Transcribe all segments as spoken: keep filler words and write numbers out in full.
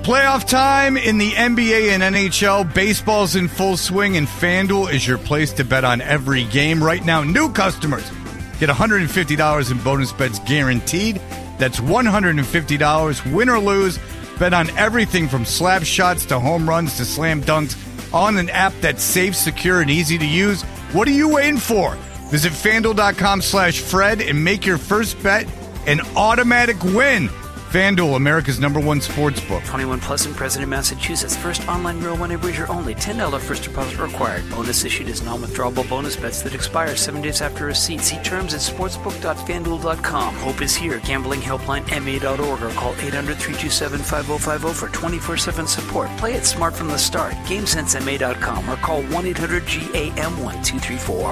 Playoff time in the N B A and N H L. Baseball's in full swing, and FanDuel is your place to bet on every game. Right now, new customers get one hundred fifty dollars in bonus bets guaranteed. That's one hundred fifty dollars, win or lose. Bet on everything from slap shots to home runs to slam dunks on an app that's safe, secure, and easy to use. What are you waiting for? Visit FanDuel.com slash Fred and make your first bet an automatic win. FanDuel, America's number one sports book. twenty-one plus and present in Massachusetts. First online real money wager only. ten dollars first deposit required. Bonus issued as non-withdrawable bonus bets that expire seven days after receipt. See terms at sportsbook dot fan duel dot com. Hope is here. Gambling helpline M A dot org or call eight hundred, three two seven, five oh five oh for twenty-four seven support. Play it smart from the start. game sense M A dot com or call one eight hundred G A M one two three four.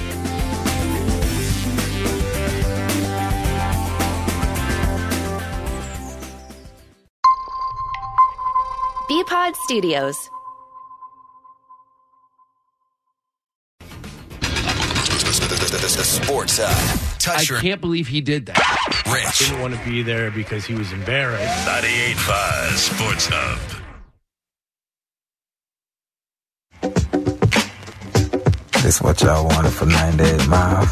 B-Pod Studios. The sports side. Touch I your can't believe he did that. Rich. Didn't want to be there because he was embarrassed. ninety-eight point five Sports Hub. This what y'all wanted for ninety-eight miles?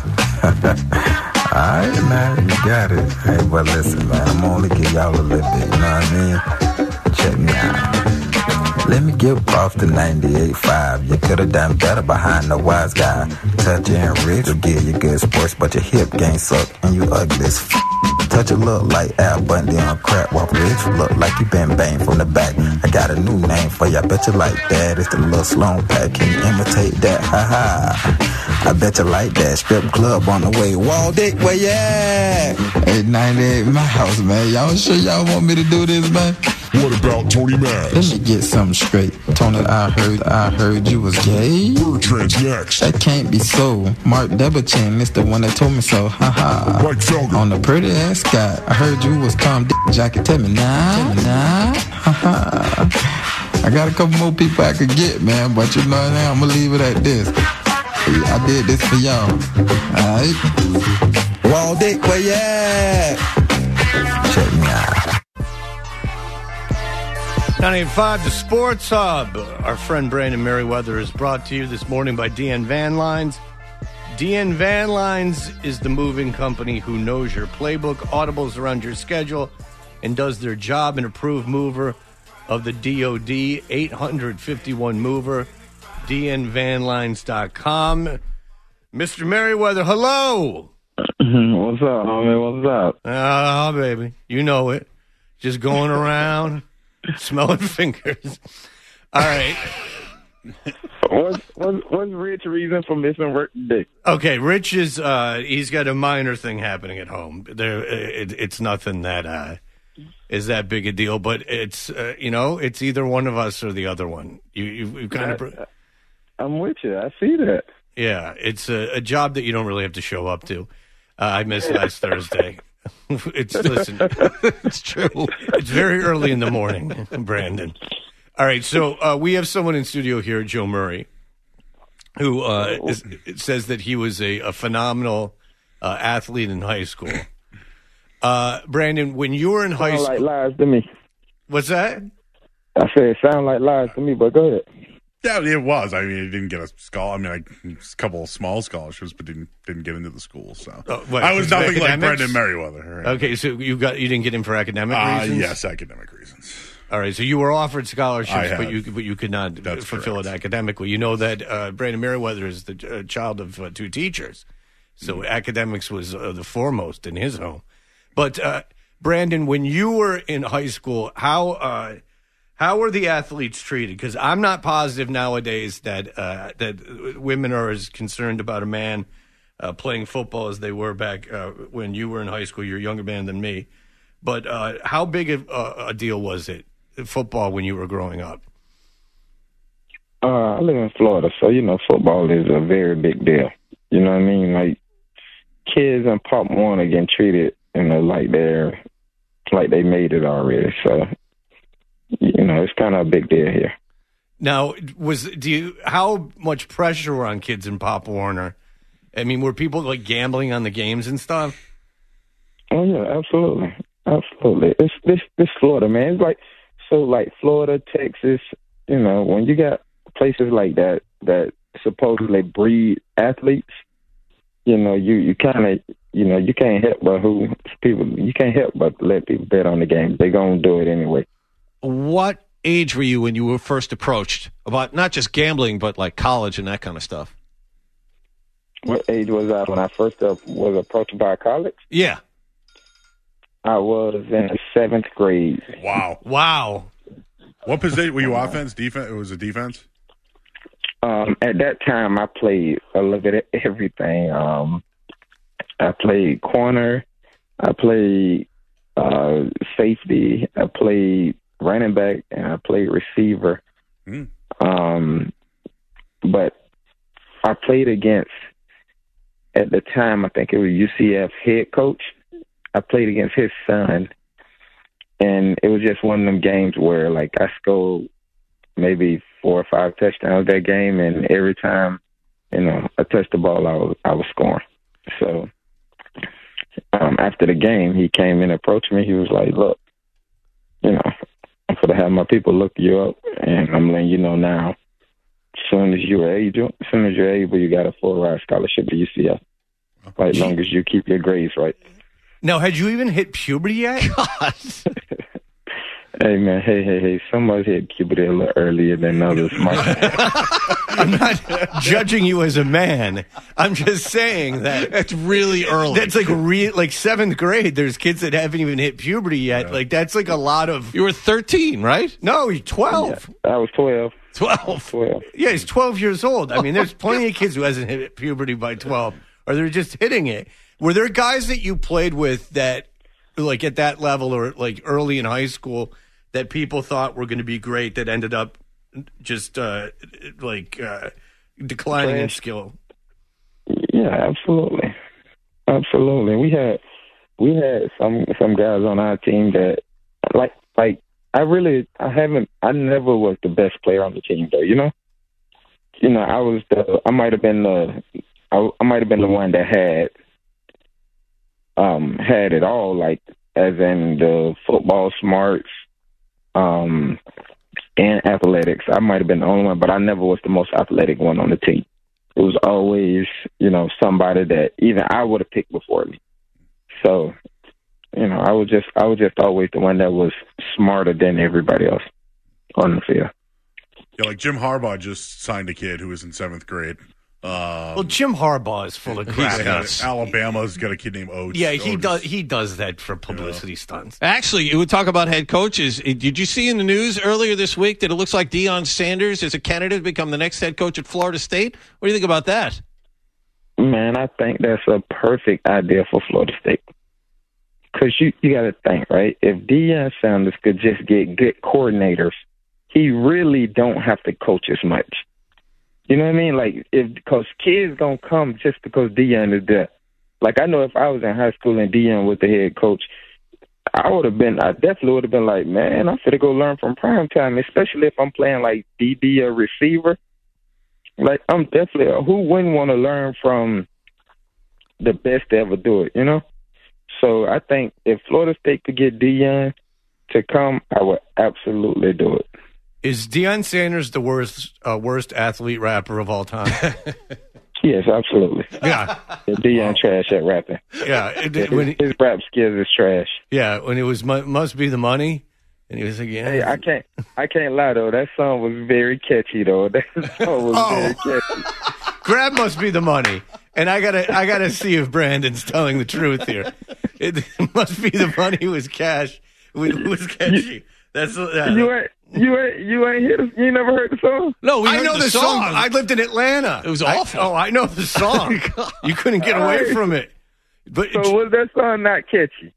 Alright, man, you got it. Hey, but listen, man, I'm only give y'all a little bit, you know what I mean? Check me out. Let me give off the ninety-eight point five. You could have done better behind the wise guy. Touch and rich will give you good sports, but your hip game suck and you ugly as f***. Touch it look like Al Bundy on crack walk. Rich look like you been banged from the back. I got a new name for you. I bet you like that. It's the Lil Sloan Pack. Can you imitate that? Ha ha. I bet you like that. Strip club on the way. Wall Dick, where you at? Hey, ninety-eight miles, man. Y'all sure y'all want me to do this, man? What about Tony Max? Let me get something straight. Tony, I heard, I heard you was gay. Bertrand's next. That can't be so. Mark Debichin is the one that told me so. Ha ha. Mike Felger. On the pretty ass guy. I heard you was Tom Dick Jacket. Tell me now. Tell me now. Ha ha. I got a couple more people I could get, man, but you know what I'm gonna leave it at this. I did this for y'all. Alright? Wall Dick, where you at? Check me out. ninety-eight point five, the Sports Hub. Our friend Brandon Merriweather is brought to you this morning by D N Van Lines. D N Van Lines is the moving company who knows your playbook, audibles around your schedule, and does their job. An approved mover of the D O D, eight hundred fifty-one mover, D N van lines dot com. Mister Merriweather, hello. What's up, homie? What's up? Ah, baby. You know it. Just going around. Smelling fingers. All right. What's, what's, what's Rich reason for missing work today? Okay, Rich is, uh, he's got a minor thing happening at home. There, it, it's nothing that uh, is that big a deal, but it's, uh, you know, it's either one of us or the other one. You, you, you kind of. I'm with you. I see that. Yeah, it's a, a job that you don't really have to show up to. Uh, I missed last Thursday. It's listen, it's true. It's very early in the morning, Brandon. All right, so uh, we have someone in studio here, Joe Murray, who uh, is, says that he was a, a phenomenal uh, athlete in high school. Uh, Brandon, when you were in high sound school, like lies to me. What's that? I said it sound like lies to me, but go ahead. Yeah, it was. I mean, I didn't get a scholar. I mean, I, a couple of small scholarships, but didn't didn't get into the school. So oh, what, I was nothing like academics? Brendan Merriweather. Right? Okay, so you got you didn't get in for academic uh, reasons? Yes, academic reasons. All right, so you were offered scholarships, but you but you could not That's fulfill correct. it academically. You know that uh, Brandon Merriweather is the uh, child of uh, two teachers, so mm-hmm. academics was uh, the foremost in his home. But uh, Brandon, when you were in high school, how uh, how were the athletes treated? Because I'm not positive nowadays that uh, that women are as concerned about a man uh, playing football as they were back uh, when you were in high school. You're a younger man than me, but uh, how big of a, a deal was it? Football when you were growing up? Uh, I live in Florida, so, you know, football is a very big deal. You know what I mean? Like, kids in Pop Warner getting treated, you know, like they're, like they made it already. So, you know, it's kind of a big deal here. Now, was, do you, how much pressure were on kids in Pop Warner? I mean, were people, like, gambling on the games and stuff? Oh, yeah, absolutely. Absolutely. It's this, this Florida, man. It's like, so like Florida, Texas, you know, when you got places like that that supposedly breed athletes, you know, you, you kind of, you know, you can't help but who people, you can't help but let people bet on the game. They're going to do it anyway. What age were you when you were first approached about not just gambling, but like college and that kind of stuff? What age was I when I first up, was approached by college? Yeah. I was in the seventh grade. Wow. Wow. What position were you? Offense, defense? It was a defense. Um, at that time, I played a little bit of everything. Um, I played corner. I played uh, safety. I played running back, and I played receiver. Mm. Um, but I played against, at the time, I think it was U C F head coach. I played against his son, and it was just one of them games where, like, I scored maybe four or five touchdowns that game, and every time, you know, I touched the ball, I was, I was scoring. So um, after the game, he came in and approached me. He was like, look, you know, I'm going to have my people look you up, and I'm letting you know now, as soon as you're able, as soon as you're able, you got a full-ride scholarship to U C F, like, as long as you keep your grades right. Now, had you even hit puberty yet? God. Hey, man, hey, hey, hey, somebody hit puberty a little earlier than others. I'm not judging you as a man. I'm just saying that. That's really early. That's like re- like seventh grade. There's kids that haven't even hit puberty yet. Yeah. Like, that's like a lot of... You were thirteen, right? No, you're twelve. Yeah, I was twelve. twelve. twelve. Yeah, he's twelve years old. I mean, there's plenty of kids who hasn't hit puberty by twelve, or they're just hitting it. Were there guys that you played with that, like, at that level or, like, early in high school that people thought were going to be great that ended up just, uh, like, uh, declining in skill? Yeah, absolutely. Absolutely. We had we had some some guys on our team that, like, like I really, I haven't, I never was the best player on the team, though, you know? You know, I was the, I might have been the, I, I might have been the one that had, Um, had it all, like, as in the football smarts um, and athletics. I might have been the only one, but I never was the most athletic one on the team. It was always, you know, somebody that even I would have picked before me. So, you know, I was just, I was just always the one that was smarter than everybody else on the field. Yeah, like Jim Harbaugh just signed a kid who was in seventh grade. Um, well, Jim Harbaugh is full of crap. Alabama's got a kid named Oates. Yeah, he Oates. does. He does that for publicity yeah. stunts. Actually, you would talk about head coaches. Did you see in the news earlier this week that it looks like Deion Sanders is a candidate to become the next head coach at Florida State? What do you think about that? Man, I think that's a perfect idea for Florida State. Because you, you got to think, right? If Deion Sanders could just get good coordinators, he really don't have to coach as much. You know what I mean? Like, if because kids gonna come just because Deion is there. Like, I know if I was in high school and Deion was the head coach, I would have been, I definitely would have been like, man, I'm finna go learn from primetime, especially if I'm playing like D B or receiver. Like, I'm definitely, who wouldn't want to learn from the best to ever do it, you know? So I think if Florida State could get Deion to come, I would absolutely do it. Is Deion Sanders the worst uh, worst athlete rapper of all time? Yes, absolutely. Yeah. yeah Deion trash at rapping. Yeah. It, his, when he, his rap skills is trash. Yeah, when it was Must Be the Money, and he was like, yeah. Hey, I can't, I can't lie, though. That song was very catchy, though. That song was oh. very catchy. Grab Must Be the Money. And I gotta, I gotta see if Brandon's telling the truth here. It, it Must Be the Money was cash. It was catchy. That's uh, you ain't you ain't you ain't hear the, you ain't never heard the song. No, we I heard know the, the song. song. I lived in Atlanta. It was awful. I, oh, I know the song. You couldn't get away right. from it. But so was that song not catchy?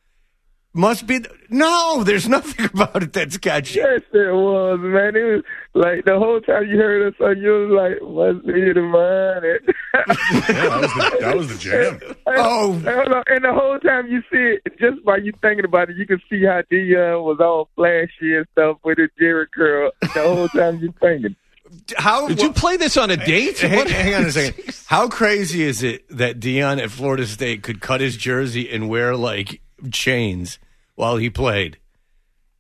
Must be. The, no, there's nothing about it that's catchy. Yes, it was, man. It was like the whole time you heard it, so you was like, "Must be the money." Yeah, that was the, that was the jam. Oh, and the whole time you see it, just by you thinking about it, you can see how Deion was all flashy and stuff with his Jerry curl. The whole time you thinking. How did you play this on a date? Hang, hang on a second. How crazy is it that Deion at Florida State could cut his jersey and wear like chains while he played?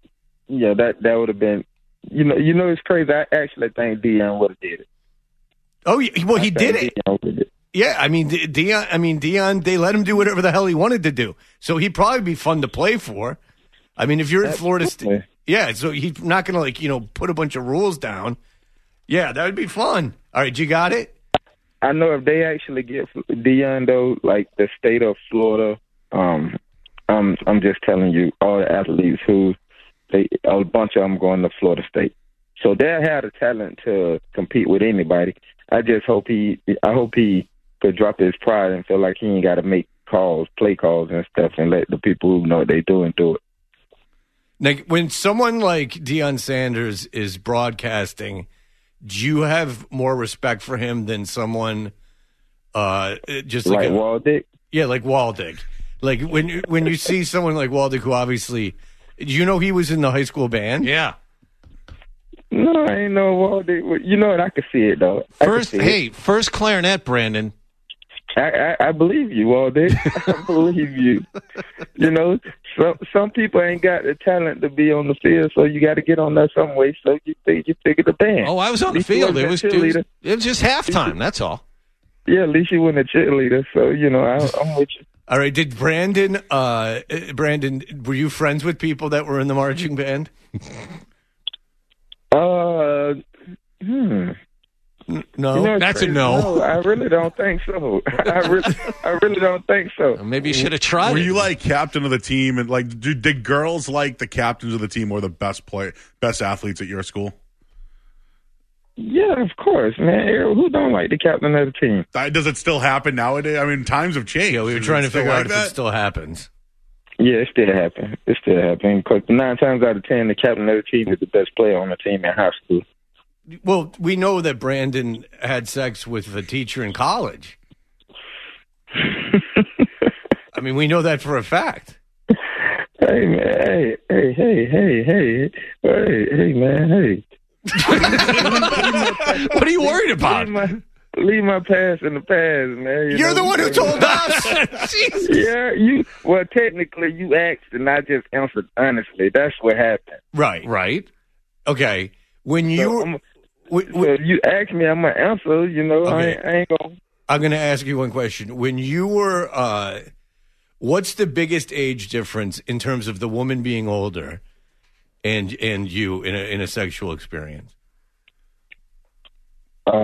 yeah, that that would have been. You know, you know, it's crazy. I actually think Deion would have did it. Oh, well, he did it. it. Yeah, I mean, Deion. I mean, Deion. They let him do whatever the hell he wanted to do. So he'd probably be fun to play for. I mean, if you're in Florida State, yeah. So he's not going to like you know put a bunch of rules down. Yeah, that would be fun. All right, you got it. I know if they actually get Deion though, like the state of Florida, um, I'm I'm just telling you, all the athletes who. They, a bunch of them going to Florida State, so they'll have the talent to compete with anybody. I just hope he, I hope he could drop his pride and feel like he ain't got to make calls, play calls and stuff, and let the people who know what they do and do it. Like when someone like Deion Sanders is broadcasting, do you have more respect for him than someone uh, just like, like a, Waldick? Yeah, like Waldick. Like when when you see someone like Waldick, who obviously. Do you know he was in the high school band? Yeah. No, I ain't know Waldick. You know what? I could see it though. I First, see hey, it. first clarinet, Brandon. I, I, I believe you, Waldick. I believe you. You know, some some people ain't got the talent to be on the field, so you got to get on there some way. So you think you figure the band. Oh, I was on the field. It was, it was it was just halftime. That's all. Yeah, at least you weren't a cheerleader. So you know, I, I'm with you. All right. Did Brandon, uh, Brandon, were you friends with people that were in the marching band? Uh, hmm. No, you know, that's crazy. a no. no. I really don't think so. I really, I really don't think so. Maybe you should have tried. Were it. you like captain of the team, and like, did, did girls like the captains of the team or the best play, best athletes at your school? Yeah, of course, man. Who don't like the captain of the team? Does it still happen nowadays? I mean, times have changed. Yeah, we were Is trying it to still figure like out that? if it still happens. Yeah, it still happens. It still happens. Because nine times out of ten, the captain of the team is the best player on the team in high school. Well, we know that Brandon had sex with a teacher in college. I mean, we know that for a fact. Hey, man. Hey, hey, hey, hey, hey. Hey, hey, man. Hey. What are you worried about? Leave my, leave my past in the past, man. You You're know? the one who told us. Jesus. Yeah, you. Well, technically, you asked and I just answered honestly. That's what happened. Right, right. Okay. When you, so, I'm, w- so you ask me, I'm gonna answer. You know, okay. I, ain't, I ain't gonna. I'm going to ask you one question. When you were, uh, what's the biggest age difference in terms of the woman being older? And and you in a in a sexual experience? Uh,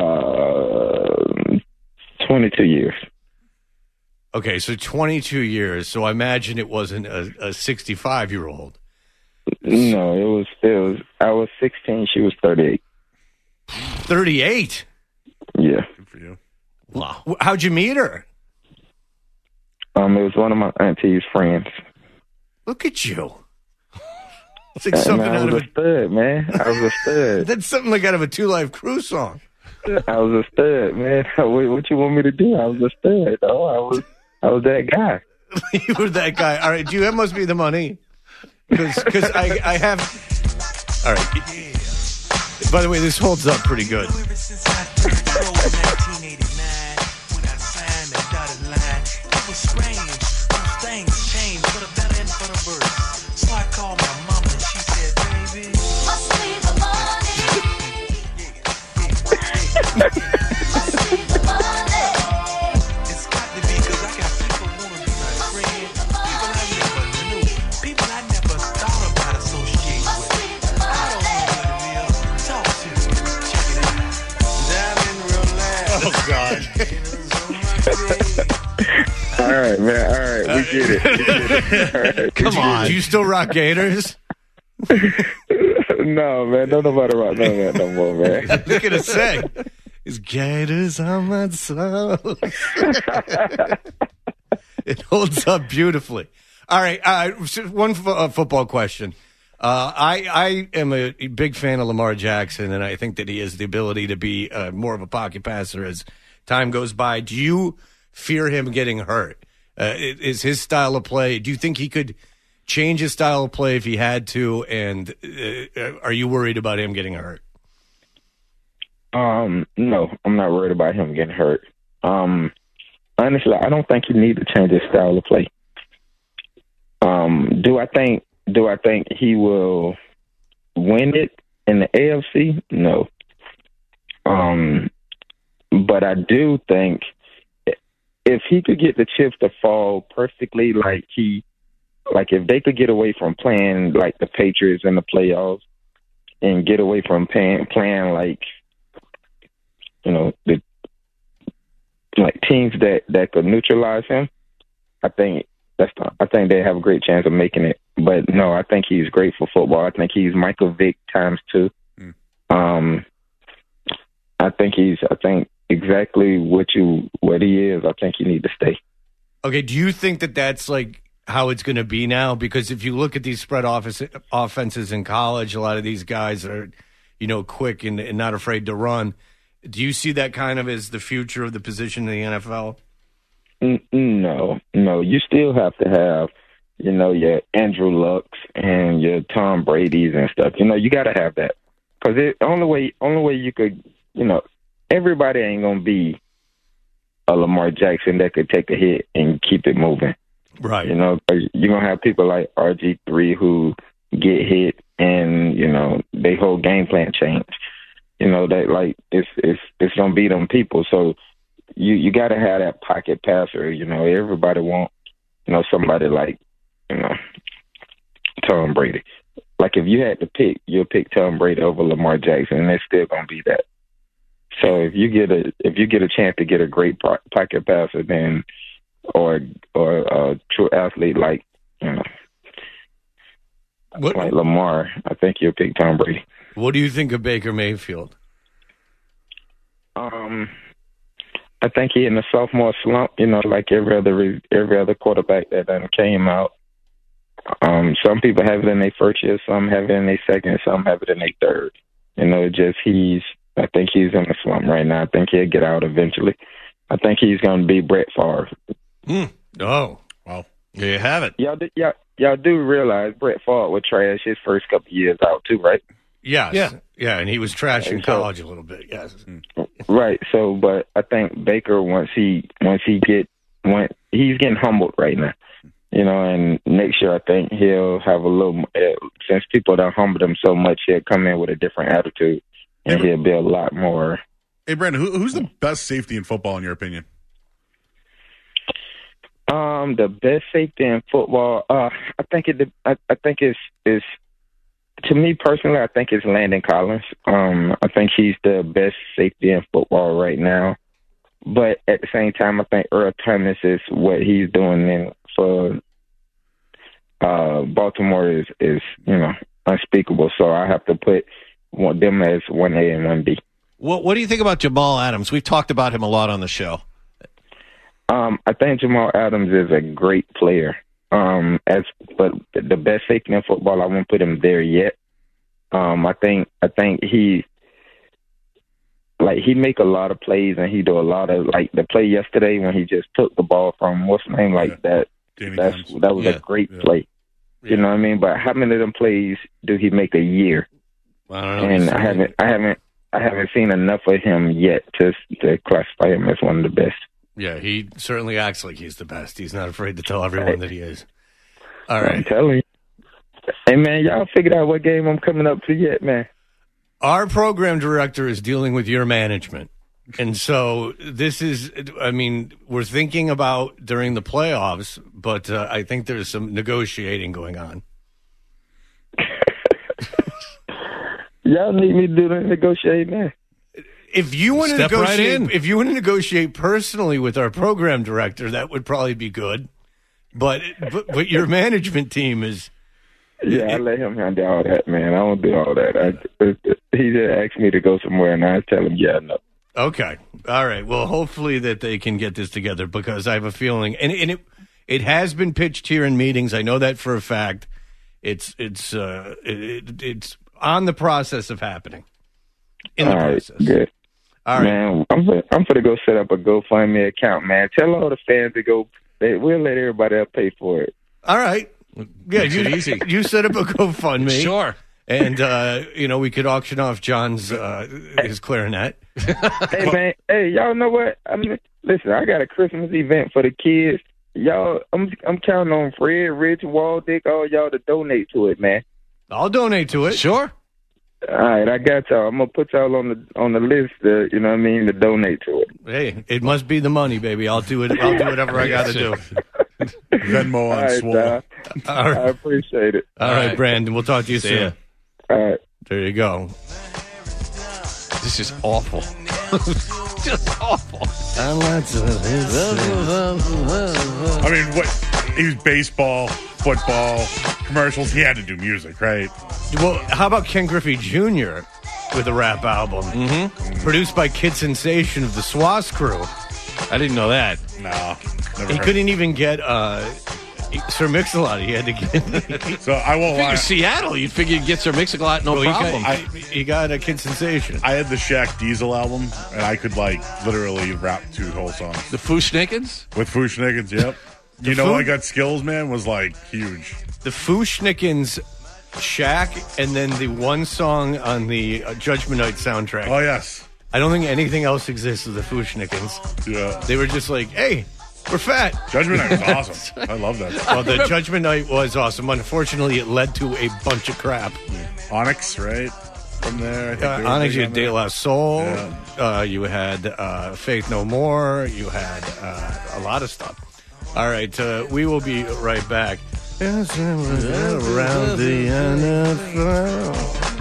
twenty-two years. Okay, so twenty-two years. So I imagine it wasn't a sixty-five-year-old. No, it was. It was. I was sixteen. She was thirty-eight. Thirty-eight. Yeah. Good for you. Wow. How'd you meet her? Um, it was one of my auntie's friends. Look at you. It's like something man, I out was of a stud, man. I was a stud. That's something like out of a Two Live Crew song. I was a stud, man. What, what you want me to do? I was a stud. Oh, I was. I was that guy. You were that guy. All right, do you that must be the money? Because I I have. All right. By the way, this holds up pretty good. All right, man. All right, we get it. We get it. All right, Come on. Do you still rock Gators? No, man. Don't nobody rock none of that no more, man. I was gonna say, "Is Gators on my soul?" It holds up beautifully. All right, uh, one f- uh, football question. Uh, I I am a big fan of Lamar Jackson, and I think that he has the ability to be uh, more of a pocket passer as time goes by. Do you fear him getting hurt? Uh, is his style of play? Do you think he could change his style of play if he had to? And uh, are you worried about him getting hurt? Um, no, I'm not worried about him getting hurt. Um, honestly, I don't think he needs to change his style of play. Um, do I think do I think he will win it in the A F C? No. Um, but I do think if he could get the chips to fall perfectly, like he, like if they could get away from playing like the Patriots in the playoffs and get away from playing, playing like, you know, the like teams that, that could neutralize him, I think that's the, I think they have a great chance of making it. But no, I think he's great for football. I think he's Michael Vick times two. Mm. Um, I think he's. I think exactly what you what he is. I think you need to stay. Okay. Do you think that that's like how it's going to be now? Because if you look at these spread office, offenses in college, a lot of these guys are, you know, quick and, and not afraid to run. Do you see that kind of as the future of the position in the N F L? No, no. You still have to have, you know, your Andrew Lucks and your Tom Brady's and stuff. You know, you got to have that because the only way, only way you could, you know, everybody ain't gonna be a Lamar Jackson that could take a hit and keep it moving. Right. You know, you're gonna have people like R G three who get hit and you know they whole game plan change. You know that like it's it's it's gonna be them people. So you you got to have that pocket passer. You know, everybody want you know somebody like you know Tom Brady. Like if you had to pick, you'll pick Tom Brady over Lamar Jackson, and it's still gonna be that. So if you get a if you get a chance to get a great pocket passer, then or or a true athlete like you know what, like Lamar, I think you'll pick Tom Brady. What do you think of Baker Mayfield? Um, I think he in a sophomore slump. You know, like every other every other quarterback that done came out. Um, some people have it in their first year, some have it in their second, some have it in their third. You know, just he's. I think he's in a slump right now. I think he'll get out eventually. I think he's going to be Brett Favre. Mm. Oh, well, there you have it. Y'all, do, y'all, y'all do realize Brett Favre was trash his first couple years out too, right? Yes. Yeah. Yeah, and he was trash in so, college a little bit. Yes. Right. So, but I think Baker once he once he get when he's getting humbled right now. You know, and next year I think he'll have a little. Since people don't humble him so much, he'll come in with a different attitude. And he'll be a lot more. Hey, Brandon, who, who's the best safety in football, in your opinion? Um, the best safety in football, uh, I think it. I, I think it's is to me personally. I think it's Landon Collins. Um, I think he's the best safety in football right now. But at the same time, I think Earl Thomas is what he's doing in for uh, Baltimore is is you know unspeakable. So I have to put. Want them as one A and one B. What What do you think about Jamal Adams? We've talked about him a lot on the show. Um, I think Jamal Adams is a great player. Um, as but the best safety in football, I won't put him there yet. Um, I think I think he like he make a lot of plays and he do a lot of like the play yesterday when he just took the ball from what's the name like yeah. that. Danny That's Jones. that was yeah. a great yeah. play. Yeah. You know what I mean? But how many of them plays do he make a year? I don't know. And I haven't, I haven't, I haven't seen enough of him yet to to classify him as one of the best. Yeah, he certainly acts like he's the best. He's not afraid to tell everyone right. that he is. All right, I'm telling you. Hey man, y'all figured out what game I'm coming up to yet, man? Our program director is dealing with your management, and so this is. I mean, we're thinking about during the playoffs, but uh, I think there's some negotiating going on. Y'all need me to do the negotiating, man. If you want to Step right negotiate, in. if you want to negotiate personally with our program director, that would probably be good. But but, but your management team is. Yeah, I let him handle all that, man. I don't do all that. I, he just asked me to go somewhere, and I tell him, yeah, no. Okay, all right. Well, hopefully that they can get this together because I have a feeling, and, and it it has been pitched here in meetings. I know that for a fact. It's it's uh it, it's. on the process of happening. In the all right, process. Good. All right. Man, I'm for, I'm for to go set up a GoFundMe account, man. Tell all the fans to go. They, we'll let everybody else pay for it. All right. Yeah, Makes you, it easy. You set up a GoFundMe. Sure. And, uh, you know, we could auction off John's, uh, his clarinet. Hey, man. Hey, y'all know what? I mean, listen, I got a Christmas event for the kids. y'all, I'm I'm counting on Fred, Rich, Waldick, all y'all to donate to it, man. I'll donate to it. Sure. All right, I got y'all. I'm gonna put y'all on the on the list. To, you know what I mean, to donate to it. Hey, it must be the money, baby. I'll do it. I'll do whatever I got to do. Venmo on All right, Swole. uh, All right. I appreciate it. All right, Brandon. We'll talk to you See soon. ya. All right. There you go. This is awful. Just awful. I mean, what? He was baseball, football, commercials. He had to do music, right? Well, how about Ken Griffey Junior with a rap album? Mm-hmm. Produced by Kid Sensation of the Swass Crew. I didn't know that. No. Never He heard. couldn't even get uh, Sir Mix-a-Lot. He had to get... So I won't lie. Figure Seattle, you'd figure you'd get Sir Mix-a-Lot, no Well, he problem. got, he, he got a Kid Sensation. I had the Shaq Diesel album, and I could, like, literally rap two whole songs. the Fushnikins? With Fushnikins, yep. The you know, Fu- I got skills, man, was, like, huge. The Fushnikins, Shaq, and then the one song on the uh, Judgment Night soundtrack. Oh, yes. I don't think anything else exists with the Fushnikins. Yeah. They were just like, hey, we're fat. Judgment Night was awesome. I love that. Well, the Judgment Night was awesome. Unfortunately, it led to a bunch of crap. Onyx, right? From there. I think Uh, they were Onyx, big you on had De there. La Soul. Yeah. Uh, you had uh, Faith No More. You had uh, a lot of stuff. All right, uh, we will be right back. Around the N F L.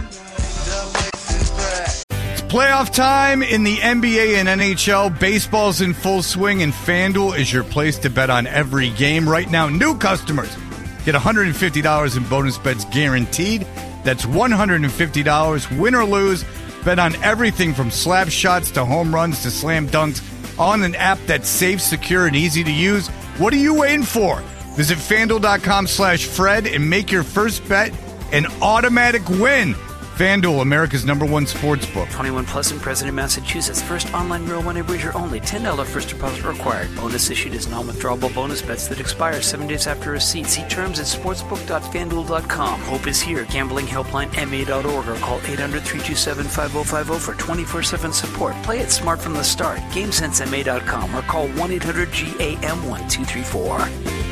Playoff time in the N B A and N H L. Baseball's in full swing, and FanDuel is your place to bet on every game. Right now, new customers get one hundred fifty dollars in bonus bets guaranteed. That's one hundred fifty dollars, win or lose. Bet on everything from slap shots to home runs to slam dunks on an app that's safe, secure, and easy to use. What are you waiting for? Visit FanDuel.com slash Fred and make your first bet an automatic win. FanDuel, America's number one sports book. twenty-one plus and present in Massachusetts. First online real money wager only. ten dollars first deposit required. Bonus issued as non-withdrawable bonus bets that expire seven days after receipt. See terms at sportsbook dot fan duel dot com. Hope is here. Gambling helpline M A dot org or call eight hundred, three two seven, five oh five oh for twenty-four seven support. Play it smart from the start. game sense M A dot com or call one eight hundred G A M one two three four.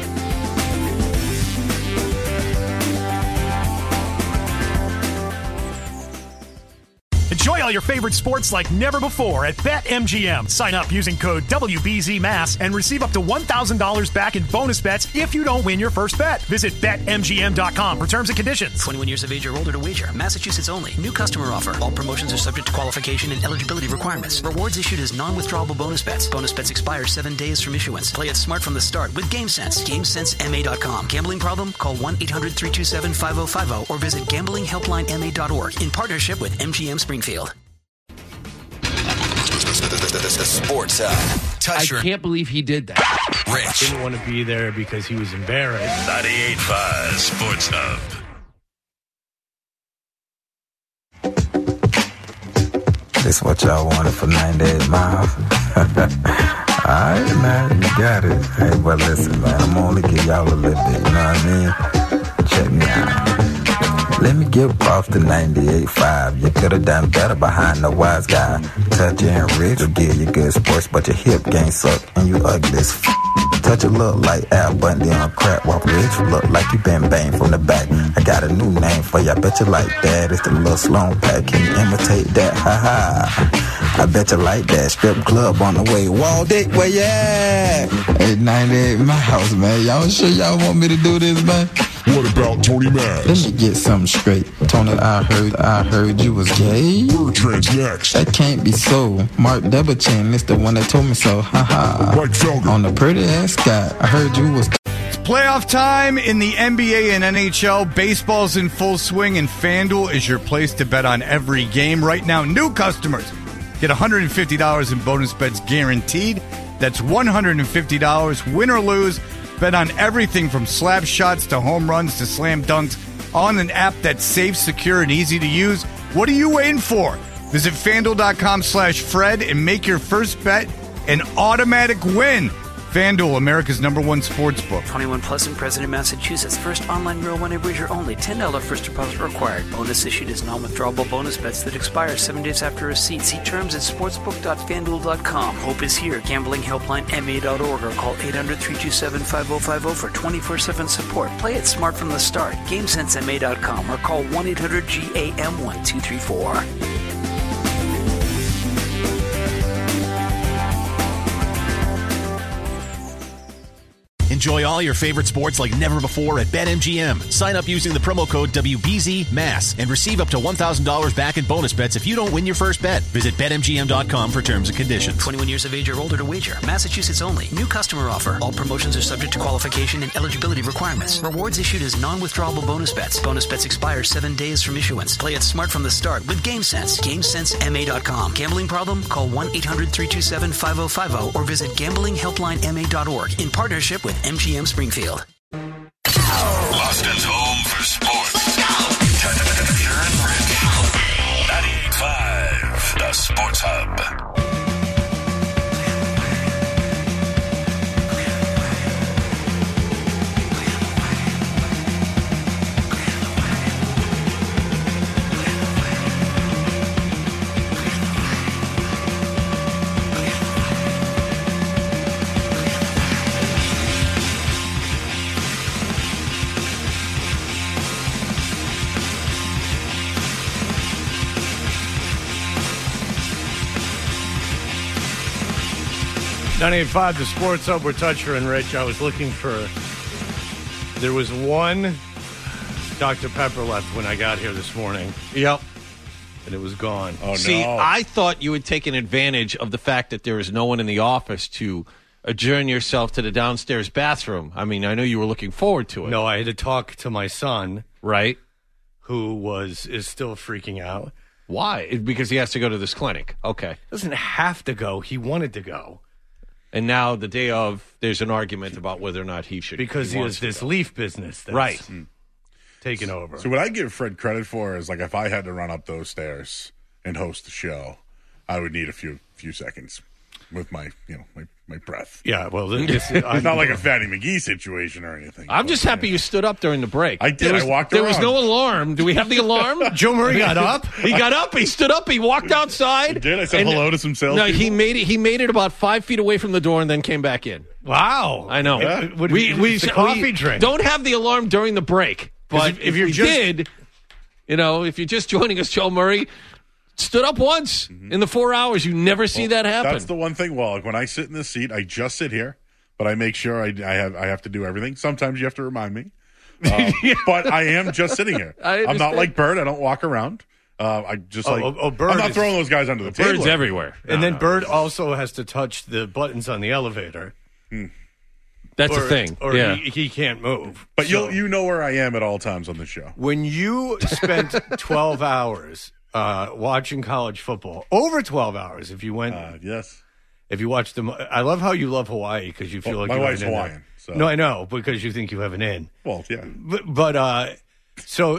Enjoy all your favorite sports like never before at BetMGM. Sign up using code W B Z M A S and receive up to one thousand dollars back in bonus bets if you don't win your first bet. Visit Bet M G M dot com for terms and conditions. twenty-one years of age or older to wager. Massachusetts only. New customer offer. All promotions are subject to qualification and eligibility requirements. Rewards issued as non-withdrawable bonus bets. Bonus bets expire seven days from issuance. Play it smart from the start with GameSense. game sense M A dot com. Gambling problem? Call one eight hundred, three two seven, five oh five oh or visit gambling helpline M A dot org in partnership with M G M Springfield. The sports side. Touch I your can't believe he did that. Rich. Didn't want to be there because he was embarrassed. ninety-eight point five Sports Hub. This what y'all wanted for ninety-eight miles. Alright, man, you got it. Hey, but listen, man, I'm only give y'all a little bit, you know what I mean? Check me out. Let me give off the ninety-eight point five. You could have done better behind the wise guy. Touch and rich will give you good sports, but your hip game suck and you ugly as f- Touch a look like Al Bundy on crack walk. Rich look like you been banged from the back. I got a new name for you. I bet you like that. It's the little Sloan Pack. Can you imitate that? Ha ha. I bet you like that. Strip club on the way. Waldick, where you at? Hey, ninety-eight miles, man. Y'all sure y'all want me to do this, man? What about Tony Max? Let me get something straight. Tony, I heard, I heard you was gay. Bertrand's next. That can't be so. Mark Debichin is the one that told me so. Ha ha. Mike Felger. On the pretty ass guy, I heard you was. Playoff time in the N B A and N H L. Baseball's in full swing, and FanDuel is your place to bet on every game. Right now, new customers get one hundred fifty dollars in bonus bets guaranteed. That's one hundred fifty dollars, win or lose. Bet on everything from slap shots to home runs to slam dunks on an app that's safe, secure, and easy to use. What are you waiting for? Visit FanDuel.com slash Fred and make your first bet an automatic win. FanDuel, America's number one sports book. twenty-one plus and present in Massachusetts. First online real money wager only. ten dollars first deposit required. Bonus issued as non-withdrawable bonus bets that expire seven days after receipt. See terms at sportsbook dot fan duel dot com. Hope is here. Gambling helpline M A dot org or call eight hundred, three two seven, five oh five oh for twenty-four seven support. Play it smart from the start. game sense M A dot com or call one eight hundred G A M one two three four. Enjoy all your favorite sports like never before at BetMGM. Sign up using the promo code W B Z M A S and receive up to one thousand dollars back in bonus bets if you don't win your first bet. Visit Bet M G M dot com for terms and conditions. twenty-one years of age or older to wager. Massachusetts only. New customer offer. All promotions are subject to qualification and eligibility requirements. Rewards issued as non-withdrawable bonus bets. Bonus bets expire seven days from issuance. Play it smart from the start with GameSense. game sense M A dot com. Gambling problem? Call one eight hundred, three two seven, five oh five oh or visit gambling helpline M A dot org in partnership with M G M Springfield. Boston's home for sports. ninety-eight point five, the Sports Hub. ninety-eight point five, the Sports Hub. We're Toucher and Rich. I was looking for... There was one Doctor Pepper left when I got here this morning. Yep. And it was gone. Oh, See, no. I thought you had taken advantage of the fact that there is no one in the office to adjourn yourself to the downstairs bathroom. I mean, I know you were looking forward to it. No, I had to talk to my son. Right. Who was is still freaking out. Why? Because he has to go to this clinic. Okay. Doesn't have to go. He wanted to go. And now, the day of, there's an argument about whether or not he should. Because he, he has this go. leaf business that's right. mm. taken over. So what I give Fred credit for is, like, if I had to run up those stairs and host the show, I would need a few few seconds with my, you know, my, my breath. Yeah, well, it's, it's not like a Fatty McGee situation or anything. I'm just happy yeah. you stood up during the break. I did. Was, I walked There around. was no alarm. Do we have the alarm? Joe Murray got up. He got up. He stood up. He walked outside. He did. I said hello to some sales No, people. he made it. He made it about five feet away from the door and then came back in. Wow. I know. Yeah. What, we we, the coffee we drink. don't have the alarm during the break. But if, if, if you just... did, you know, if you're just joining us, Joe Murray stood up once mm-hmm. in the four hours. You never see well, that happen. That's the one thing. Well, like when I sit in this seat, I just sit here, but I make sure I, I have I have to do everything. Sometimes you have to remind me, uh, yeah. but I am just sitting here. I'm not like Bird. I don't walk around. Uh, I just oh, like oh, oh, Bird I'm not is, throwing those guys under the table. Bird's everywhere, and no, then no, Bird also has to touch the buttons on the elevator. Hmm. That's or, a thing. Or yeah. he, he can't move. But so, you you know where I am at all times on the show. When you spent twelve hours uh, watching college football, over twelve hours, if you went, uh, yes, if you watched them, I love how you love Hawaii because you feel well, like my you wife's have an Hawaiian. In So. No, I know because you think you have an in. Well, yeah, but, but uh, so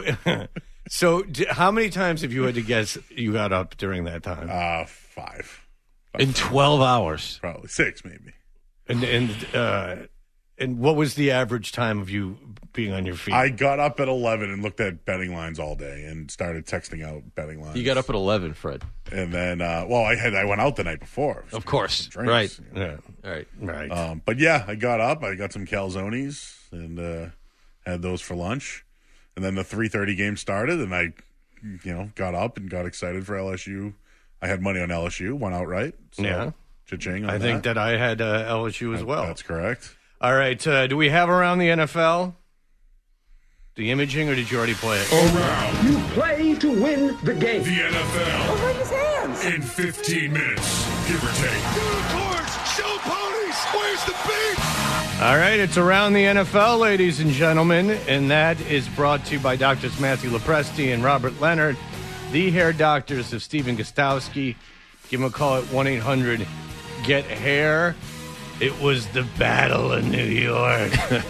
so d- how many times have you had to guess you got up during that time? Uh, five. About in twelve hours, probably six, maybe. And and. Uh, And what was the average time of you being on your feet? I got up at eleven and looked at betting lines all day and started texting out betting lines. You got up at eleven, Fred. And then, uh, well, I had I went out the night before. Of course. Drinks, right. You know. Yeah. Right. Right. Um, but yeah, I got up. I got some calzones and uh, had those for lunch. And then the three thirty game started, and I, you know, got up and got excited for L S U. I had money on L S U, won outright. So, yeah. Cha-ching on I that. think that I had uh, L S U as that, well. That's correct. All right. Uh, do we have Around the N F L? The imaging, or did you already play it? Around. You play to win the game. The N F L. Oh, raise his hands. In fifteen minutes, give or take. Two towards, show ponies. Where's the beat? All right. It's Around the N F L, ladies and gentlemen. And that is brought to you by Doctors Matthew Lopresti and Robert Leonard, the hair doctors of Stephen Gostowski. Give them a call at one eight hundred get hair. It was the Battle of New York.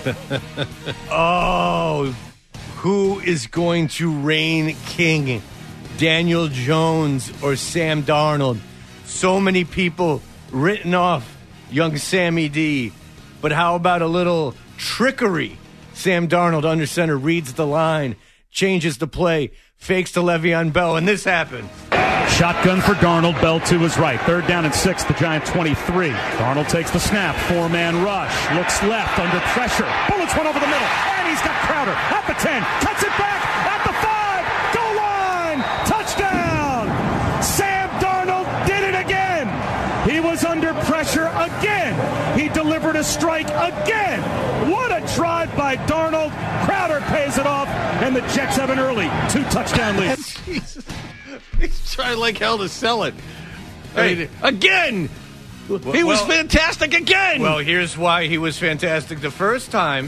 Oh, who is going to reign king? Daniel Jones or Sam Darnold? So many people written off young Sammy D. But how about a little trickery? Sam Darnold under center reads the line, changes the play, fakes to Le'Veon Bell, and this happened. Shotgun for Darnold. Bell to his right. Third down and six. The Giant twenty-three. Darnold takes the snap. Four-man rush. Looks left under pressure. Bullets went over the middle. And he's got Crowder at the ten. Cuts it back at the five. Goal line. Touchdown. Sam Darnold did it again. He was under pressure again. He delivered a strike again. What a drive by Darnold. Crowder pays it off. And the Jets have an early two-touchdown lead. Jesus. He's trying like hell to sell it. Hey. I mean, again! He Well- was fantastic again! Well, here's why he was fantastic the first time.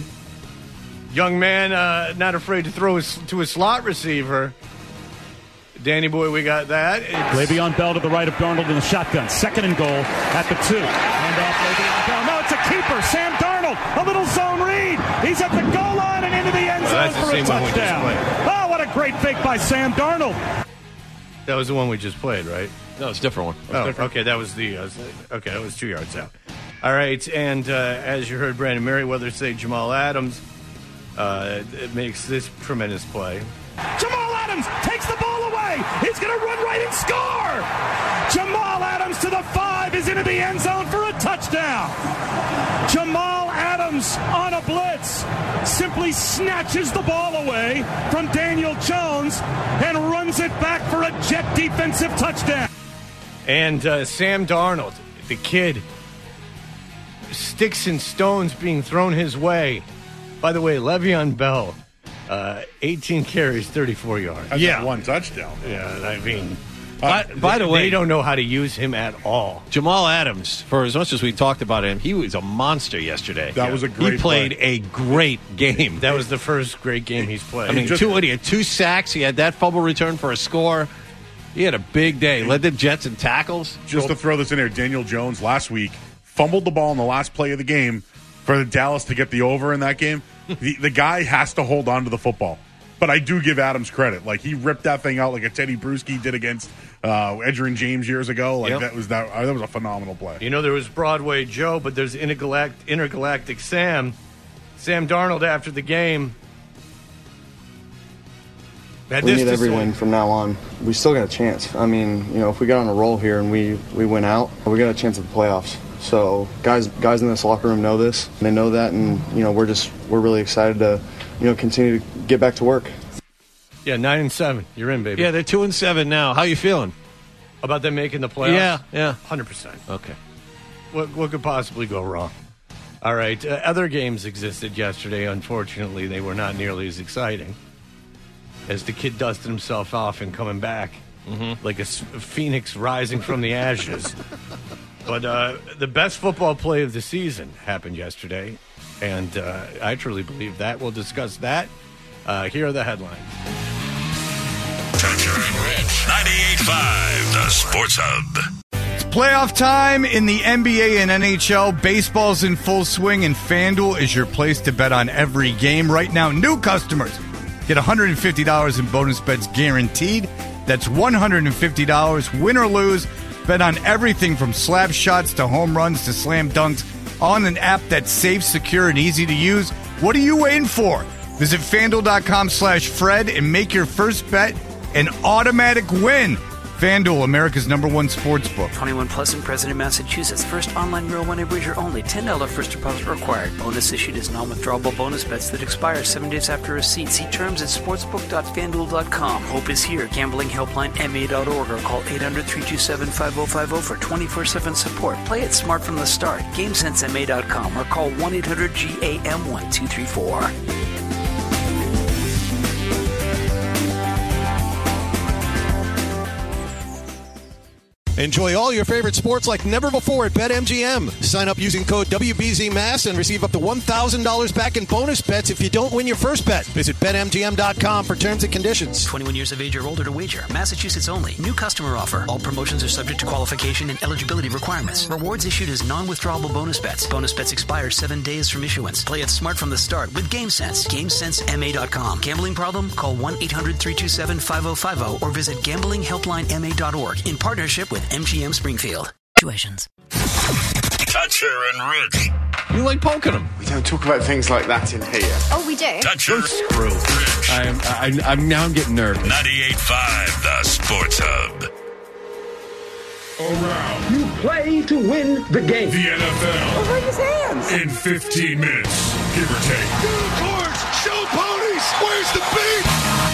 Young man, uh, not afraid to throw his, to a slot receiver. Danny boy, we got that. It's- Le'Veon Bell to the right of Darnold in the shotgun. Second and goal at the two. Hand off Le'Veon Bell. No, it's a keeper. Sam Darnold. A little zone read. He's at the goal line and into the end Well, zone that's the for a same one we just touchdown. played. Oh, what a great fake by Sam Darnold. That was the one we just played, right? No, it's a different one. Oh, okay, that was the uh, okay. That was two yards out. All right, and uh, as you heard Brandon Merriweather say, Jamal Adams uh, it makes this tremendous play. Jamal Adams takes the ball away. He's going to run right and score. Jamal Adams to the five is into the end zone for a touchdown. Jamal Adams on a blitz simply snatches the ball away from Daniel Jones and runs it back for a Jet defensive touchdown. And uh, Sam Darnold, the kid, sticks and stones being thrown his way. By the way, Le'Veon Bell, uh, eighteen carries, thirty-four yards. That's yeah, one touchdown. Yeah, I mean, By, by the way, they don't know how to use him at all. Jamal Adams, for as much as we talked about him, he was a monster yesterday. That was a great He played play. a great game. That was the first great game he's played. I mean, just- two, what, he had two sacks. He had that fumble return for a score. He had a big day. Led the Jets in tackles. Just to throw this in there, Daniel Jones last week fumbled the ball in the last play of the game for the Dallas to get the over in that game. the, the guy has to hold on to the football. But I do give Adams credit. Like, he ripped that thing out like a Teddy Bruschi did against uh, Edgerrin James years ago. Like, Yep. that was that, uh, that was a phenomenal play. You know, there was Broadway Joe, but there's Intergalact- Intergalactic Sam. Sam Darnold after the game. Had We this need to every say. win from now on. We still got a chance. I mean, you know, if we get on a roll here and we, we win out, we got a chance at the playoffs. So guys guys in this locker room know this. They know that, and you know, we're just we're really excited to, you know, continue to get back to work. Yeah, nine and seven. You're in, baby. Yeah, they're two and seven now. How you feeling about them making the playoffs? Yeah, yeah, hundred percent. Okay. What what could possibly go wrong? All right. Uh, other games existed yesterday. Unfortunately, they were not nearly as exciting. As the kid dusted himself off and coming back mm-hmm. like a s- phoenix rising from the ashes. But uh, the best football play of the season happened yesterday, and uh, I truly believe that. We'll discuss that. Uh, here are the headlines. Toucher and Rich. ninety-eight point five, the Sports Hub. It's playoff time in the N B A and N H L. Baseball's in full swing, and FanDuel is your place to bet on every game. Right now, new customers get one hundred fifty dollars in bonus bets guaranteed. That's one hundred fifty dollars, win or lose. Bet on everything from slap shots to home runs to slam dunks on an app that's safe, secure, and easy to use. What are you waiting for? Visit FanDuel.com slash Fred and make your first bet an automatic win. FanDuel, America's number one sports book. twenty-one plus and present in Massachusetts. First online real money wager only. ten dollars first deposit required. Bonus issued as non-withdrawable bonus bets that expire seven days after receipt. See terms at sportsbook dot fan duel dot com. Hope is here. Gambling helpline M A dot org or call eight hundred, three two seven, five oh five oh for twenty-four seven support. Play it smart from the start. game sense M A dot com or call one eight hundred G A M one two three four. Enjoy all your favorite sports like never before at BetMGM. Sign up using code W B Z Mass and receive up to one thousand dollars back in bonus bets if you don't win your first bet. Visit Bet M G M dot com for terms and conditions. twenty-one years of age or older to wager. Massachusetts only. New customer offer. All promotions are subject to qualification and eligibility requirements. Rewards issued as non-withdrawable bonus bets. Bonus bets expire seven days from issuance. Play it smart from the start with GameSense. game sense M A dot com. Gambling problem? Call one eight hundred, three two seven, five oh five oh or visit gambling helpline M A dot org in partnership with M G M Springfield. Tuitions. Toucher and Rich. You like poking them. We don't talk about things like that in here. Oh, we do. Toucher. Screw. I'm, I'm, I'm now I'm getting nervous. ninety-eight point five, the Sports Hub. Around You play to win the game. the N F L Over his hands. in fifteen minutes, give or take. Unicorns, show ponies, where's the beat?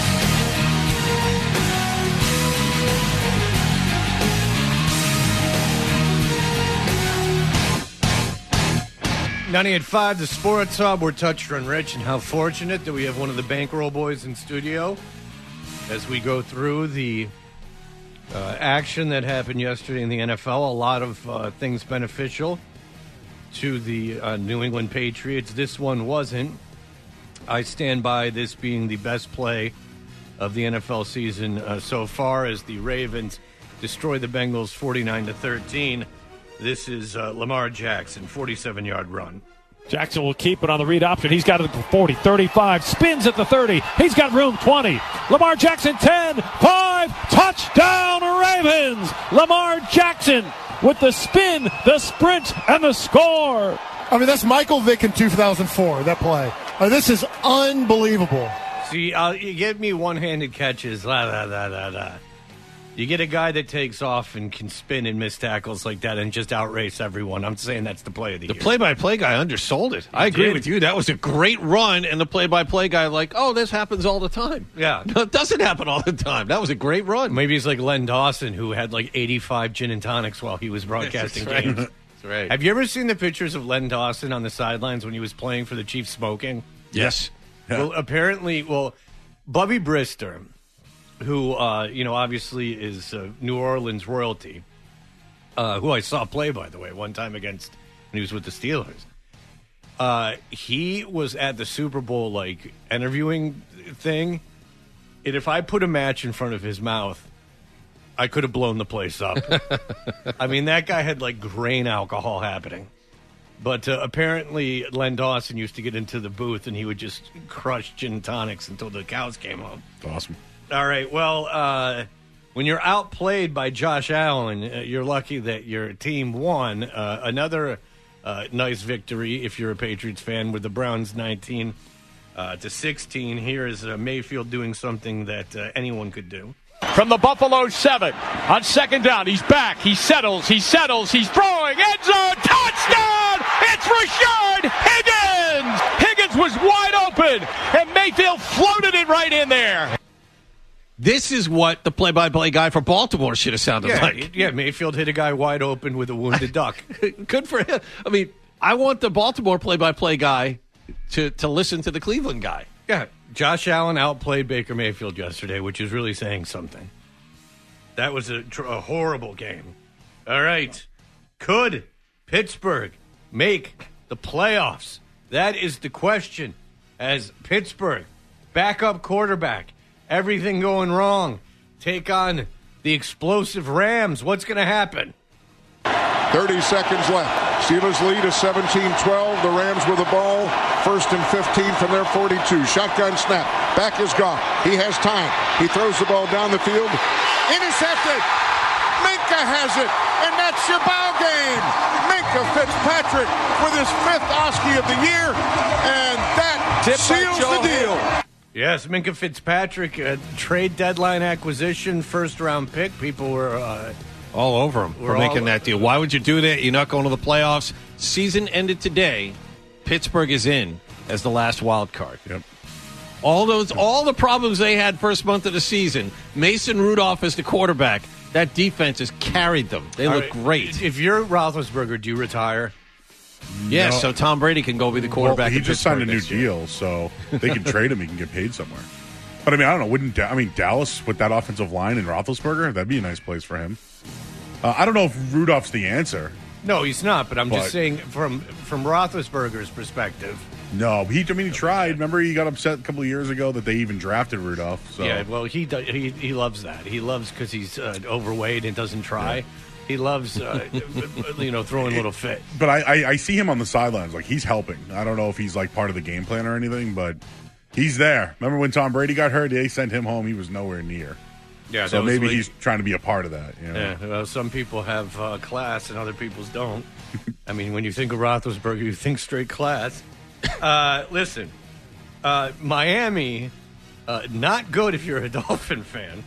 ninety-eight point five, the Sports Hub. We're Toucher and Rich, and how fortunate that we have one of the Bankroll boys in studio as we go through the uh, action that happened yesterday in the N F L. A lot of uh, things beneficial to the uh, New England Patriots. This one wasn't. I stand by this being the best play of the N F L season uh, so far as the Ravens destroy the Bengals forty-nine to thirteen. This is uh, Lamar Jackson, forty-seven-yard run. Jackson will keep it on the read option. He's got it at the forty, thirty-five, spins at the thirty. He's got room, twenty. Lamar Jackson, ten, five, touchdown Ravens! Lamar Jackson with the spin, the sprint, and the score. I mean, that's Michael Vick in two thousand four, that play. Uh, this is unbelievable. See, uh, you give me one-handed catches, la, la, la, la, la. You get a guy that takes off and can spin and miss tackles like that and just outrace everyone. I'm saying that's the play of the, The year. play-by-play guy undersold it. I agree did. with you. That was a great run, and the play-by-play guy like, oh, this happens all the time. Yeah. No, it doesn't happen all the time. That was a great run. Maybe he's like Len Dawson, who had like eighty-five gin and tonics while he was broadcasting That's right. games. That's right. Have you ever seen the pictures of Len Dawson on the sidelines when he was playing for the Chiefs smoking? Yes. Well, apparently, well, Bubby Brister, who, uh, you know, obviously is uh, New Orleans royalty, uh, who I saw play, by the way, one time against, when he was with the Steelers. Uh, he was at the Super Bowl, like, interviewing thing, and if I put a match in front of his mouth, I could have blown the place up. I mean, that guy had, like, grain alcohol happening. But uh, apparently, Len Dawson used to get into the booth, and he would just crush gin and tonics until the cows came home. Awesome. All right, well, uh, when you're outplayed by Josh Allen, uh, you're lucky that your team won. Uh, another uh, nice victory, if you're a Patriots fan, with the Browns nineteen uh, to sixteen. Here is uh, Mayfield doing something that uh, anyone could do. From the Buffalo seven, on second down, he's back, he settles, he settles, he's throwing, end zone, touchdown! It's Rashard Higgins! Higgins was wide open, and Mayfield floated it right in there. This is what the play-by-play guy for Baltimore should have sounded Yeah, like. yeah, Mayfield hit a guy wide open with a wounded duck. Good for him. I mean, I want the Baltimore play-by-play guy to, to listen to the Cleveland guy. Yeah, Josh Allen outplayed Baker Mayfield yesterday, which is really saying something. That was a, tr- a horrible game. All right. Could Pittsburgh make the playoffs? That is the question. As Pittsburgh, backup quarterback, everything going wrong, take on the explosive Rams. What's going to happen? thirty seconds left. Steelers lead is seventeen twelve. The Rams with the ball. First and fifteen from their forty-two. Shotgun snap. Back is Goff. He has time. He throws the ball down the field. Intercepted. Minka has it. And that's your ball game. Minka Fitzpatrick with his fifth Oskey of the year. And that Tip by seals Joe the deal. Hill. Yes, Minka Fitzpatrick, uh, trade deadline acquisition, first round pick. People were uh, all over him for We're making all- that deal. Why would you do that? You're not going to the playoffs. Season ended today. Pittsburgh is in as the last wild card. Yep. All those, all the problems they had first month of the season. Mason Rudolph as the quarterback. That defense has carried them. They All look right, great. If you're Roethlisberger, do you retire? Yes, No. so Tom Brady can go be the quarterback. Well, he in just Pittsburgh signed a new next year. deal, so they can trade him. He can get paid somewhere. But I mean, I don't know. Wouldn't Da- I mean Dallas with that offensive line and Roethlisberger? That'd be a nice place for him. Uh, I don't know if Rudolph's the answer. No, he's not. But I'm But- just saying from from Roethlisberger's perspective. No, he. I mean, he tried. Remember, he got upset a couple of years ago that they even drafted Rudolph. So Yeah, well, he do, he he loves that. He loves because he's uh, overweight and doesn't try. Yeah. He loves, uh, you know, throwing a little fit. But I, I, I see him on the sidelines. Like, he's helping. I don't know if he's, like, part of the game plan or anything, but he's there. Remember when Tom Brady got hurt? They sent him home. He was nowhere near. Yeah, so that was maybe like- he's trying to be a part of that. You know? Yeah, well, some people have uh, class and other people's don't. I mean, when you think of Roethlisberger, you think straight class. Uh, listen, uh, Miami, uh, not good if you're a Dolphin fan.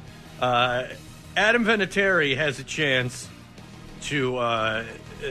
Uh, Adam Vinatieri has a chance to, uh, uh,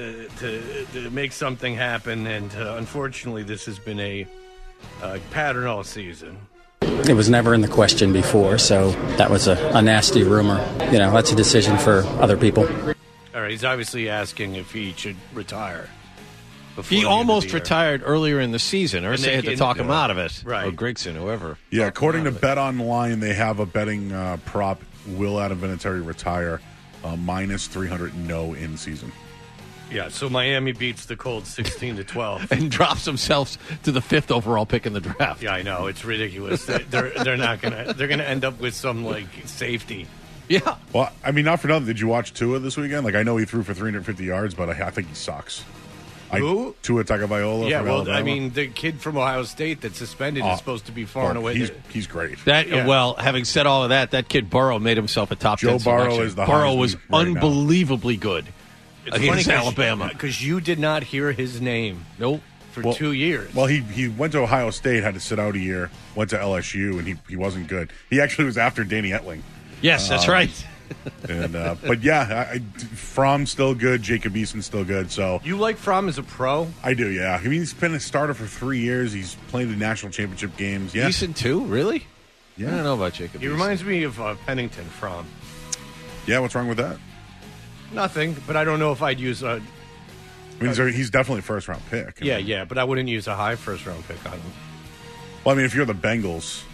to to make something happen, and uh, unfortunately, this has been a uh, pattern all season. It was never in the question before, so that was a, a nasty rumor. You know, that's a decision for other people. All right, he's obviously asking if he should retire. before He the end of almost the year. retired earlier in the season. Or And they they had to can- talk him uh, out of it. right. Or Grigson, whoever. Yeah, according to Bet Online, they have a betting uh, prop: will Adam Vinatieri retire? Uh, minus three hundred no in season. Yeah, so Miami beats the Colts sixteen to twelve and drops themselves to the fifth overall pick in the draft. Yeah, I know, it's ridiculous. They- They're they're not gonna they're gonna end up with some like safety. Yeah. Well, I mean, not for nothing. Did you watch Tua this weekend? Like, I know he threw for three hundred fifty yards, but I, I think he sucks. Who? I, Tua Tagovailoa. Yeah, from well, Alabama. I mean, the kid from Ohio State that's suspended Oh, is supposed to be far and oh, away. He's, the- he's great. That Yeah. well, having said all of that, that kid Burrow made himself a top Joe ten Burrow selection. is the Burrow Heisman was right now. unbelievably good It's against funny 'cause- Alabama. because you did not hear his name. Nope. For Well- two years. Well, he he went to Ohio State, had to sit out a year, went to L S U, and he, he wasn't good. He actually was after Danny Etling. Yes, that's Um, right. and uh, But yeah, I, I, Fromm's still good. Jacob Eason's still good. So You like Fromm as a pro? I do, yeah. I mean, he's been a starter for three years. He's played the national championship games. Yeah. Eason too, really? Yeah. I don't know about Jacob. He Eason. reminds me of uh, Pennington Fromm. Yeah, what's wrong with that? Nothing, but I don't know if I'd use a. I mean, he's, a- he's definitely a first round pick. I Yeah, mean, yeah, but I wouldn't use a high first round pick on him. Well, I mean, if you're the Bengals,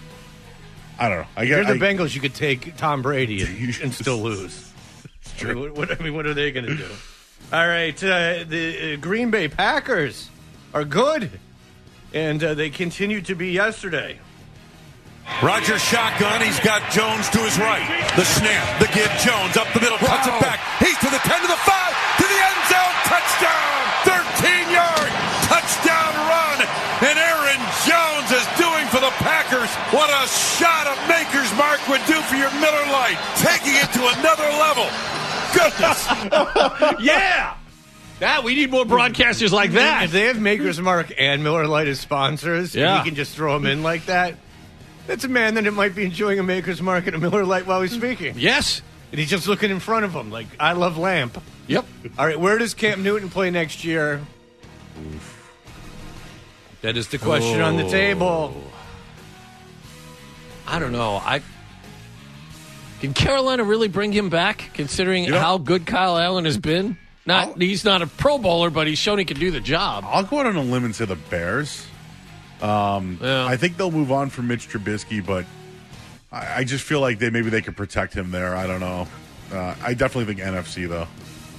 I don't know. I If get you're the I- Bengals, you could take Tom Brady and, and still lose. I mean, what, what- I mean, what are they going to do? All right, uh, the uh, Green Bay Packers are good, and uh, they continue to be yesterday. Roger shotgun. He's got Jones to his right. The snap. The give. Jones up the middle. Cuts it back. He's to the ten, to the five, to the end zone. Touchdown. thirteen-yard touchdown run. And Aaron Jones is doing for the Packers what a shot of Maker's Mark would do for your Miller Lite. Taking it to another level. Goodness. Yeah! That we need more broadcasters like that. If they have Maker's Mark and Miller Lite as sponsors, Yeah. and he can just throw them in like that, that's a man that might be enjoying a Maker's Mark and a Miller Lite while he's speaking. Yes. And he's just looking in front of him like, I love lamp. Yep. All right, where does Cam Newton play next year? That is the question on the Oh. table. I don't know. I can Carolina really bring him back, considering You know- how good Kyle Allen has been. Not he's not a Pro Bowler, but he's shown he can do the job. I'll go out on a limb and say the Bears. Um, Yeah. I think they'll move on from Mitch Trubisky, but I, I just feel like they maybe they could protect him there. I don't know. Uh, I definitely think N F C though.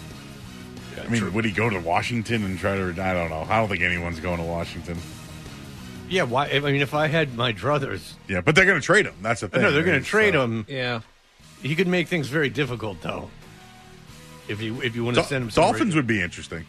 I mean, would he go to Washington and try to? I don't know. I don't think anyone's going to Washington. Yeah, why? I mean, if I had my druthers, Yeah, but they're going to trade him. That's the thing. no, they're going right? to trade So- him. Yeah. He could make things very difficult, though. If you if you want to Dol- send him, somewhere. Dolphins would be interesting.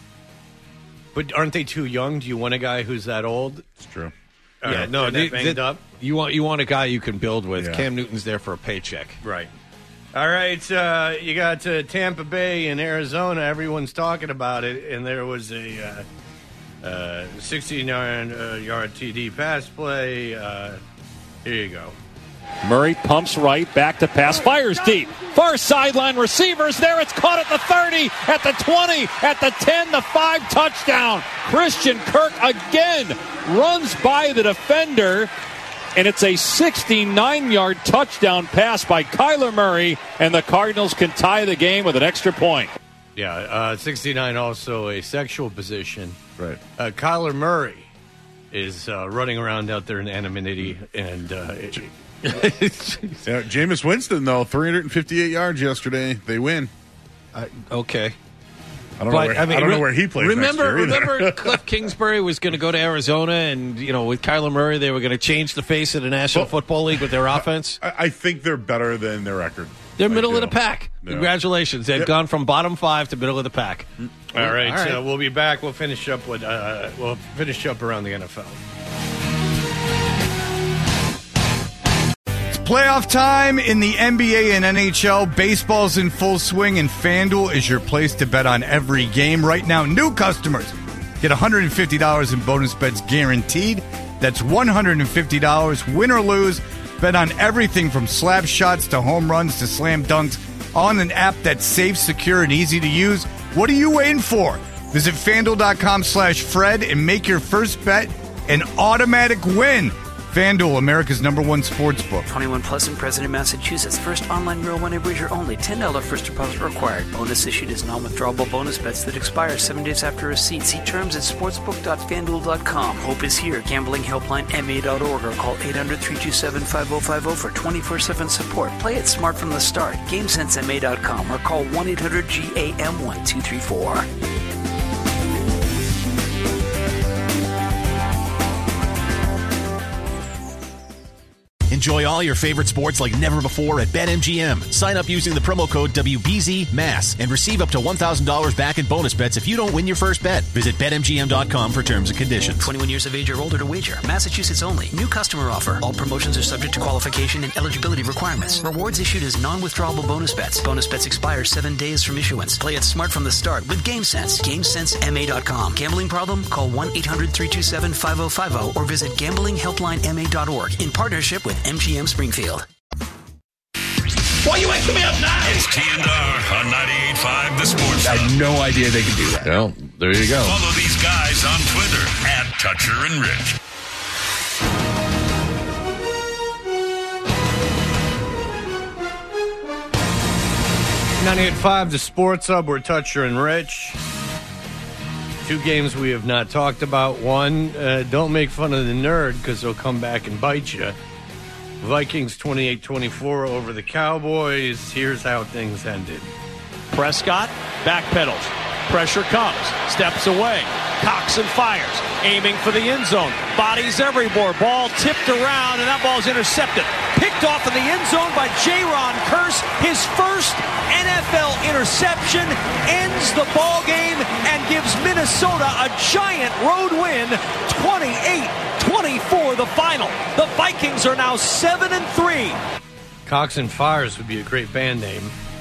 But aren't they too young? Do you want a guy who's that old? It's true. Uh, Yeah, no, and they- that banged they- up. You want you want a guy you can build with. Yeah. Cam Newton's there for a paycheck. Right. All right, uh, you got uh, Tampa Bay and Arizona. Everyone's talking about it, and there was a uh, uh, sixty-nine-yard T D pass play. Uh, here you go. Murray pumps right, back to pass, fires deep. Far sideline receivers there. It's caught at the thirty, at the twenty, at the ten, the five, touchdown. Christian Kirk again runs by the defender, and it's a sixty-nine-yard touchdown pass by Kyler Murray, and the Cardinals can tie the game with an extra point. Yeah, uh, sixty-nine also a sexual position. Right. Uh, Kyler Murray is uh, running around out there in anonymity, and uh, it- Yeah, Jameis Winston though, three hundred fifty-eight yards yesterday. They win. Uh, okay. I don't, But, know, where, I mean, I don't know re- where he plays. Remember, next year either. remember, Cliff Kingsbury was going to go to Arizona, and you know, with Kyler Murray, they were going to change the face of the National Well, Football League with their offense. I, I think they're better than their record. They're I middle do. of the pack. Yeah. Congratulations, they've Yep. gone from bottom five to middle of the pack. all right, All right. So we'll be back. We'll finish up with uh, we'll finish up around the N F L. Playoff time in the N B A and N H L. Baseball's in full swing, and FanDuel is your place to bet on every game. Right now, new customers get one hundred fifty dollars in bonus bets guaranteed. That's one hundred fifty dollars, win or lose. Bet on everything from slap shots to home runs to slam dunks on an app that's safe, secure, and easy to use. What are you waiting for? Visit FanDuel.com slash Fred and make your first bet an automatic win. FanDuel, America's number one sports book. twenty-one plus in President, Massachusetts. First online real money wager only. ten dollars first deposit required. Bonus issued as non-withdrawable bonus bets that expire seven days after receipt. See terms at sportsbook dot fanduel dot com. Hope is here. Gambling helpline M A dot org or call eight hundred, three two seven, five oh five oh for twenty-four seven support. Play it smart from the start. game sense M A dot com or call one eight hundred G A M one two three four. Enjoy all your favorite sports like never before at BetMGM. Sign up using the promo code W B Z M A S and receive up to one thousand dollars back in bonus bets if you don't win your first bet. Visit Bet M G M dot com for terms and conditions. twenty-one years of age or older to wager. Massachusetts only. New customer offer. All promotions are subject to qualification and eligibility requirements. Rewards issued as non-withdrawable bonus bets. Bonus bets expire seven days from issuance. Play it smart from the start with GameSense. game sense M A dot com. Gambling problem? Call one eight hundred, three two seven, five oh five oh or visit gambling helpline M A dot org in partnership with M G M Springfield. Why you waking me up now? It's T and R on ninety-eight point five The Sports I Hub. had no idea they could do that. Well, there you go. Follow these guys on Twitter at Toucher and Rich. ninety-eight point five The Sports Hub. We're Toucher and Rich. Two games we have not talked about. One, uh, don't make fun of the nerd because he'll come back and bite you. Vikings twenty-eight twenty-four over the Cowboys. Here's how things ended. Prescott backpedals. Pressure comes. Steps away. Cocks and fires. Aiming for the end zone. Bodies everywhere. Ball tipped around, and that ball's intercepted. Picked off in the end zone by Jaron Kearse. His first N F L interception ends the ball game and gives Minnesota a giant road win. twenty-eight twenty-four the final. The Vikings are now seven and three. Cox and Fires would be a great band name.